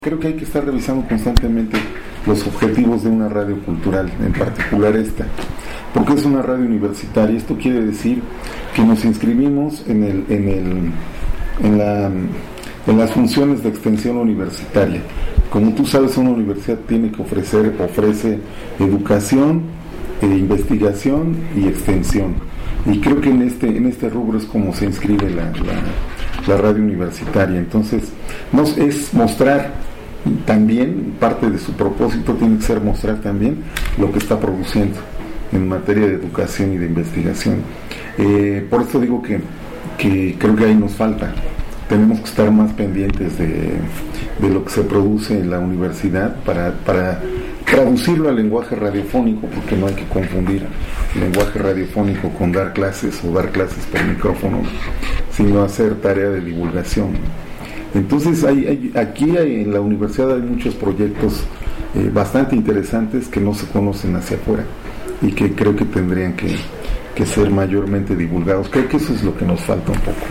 Creo que hay que estar revisando constantemente los objetivos de una radio cultural, en particular esta, porque es una radio universitaria. Esto quiere decir que nos inscribimos en las funciones de extensión universitaria. Como tú sabes, una universidad ofrece educación, investigación y extensión. Y creo que en este rubro es como se inscribe la radio universitaria. Entonces, es mostrar también, parte de su propósito tiene que ser mostrar también lo que está produciendo en materia de educación y de investigación. Por eso digo que creo que ahí nos falta. Tenemos que estar más pendientes de lo que se produce en la universidad para traducirlo al lenguaje radiofónico, porque no hay que confundir el lenguaje radiofónico con dar clases o dar clases por micrófono, sino hacer tarea de divulgación. Entonces aquí en la universidad hay muchos proyectos bastante interesantes que no se conocen hacia afuera y que creo que tendrían que ser mayormente divulgados. Creo que eso es lo que nos falta un poco.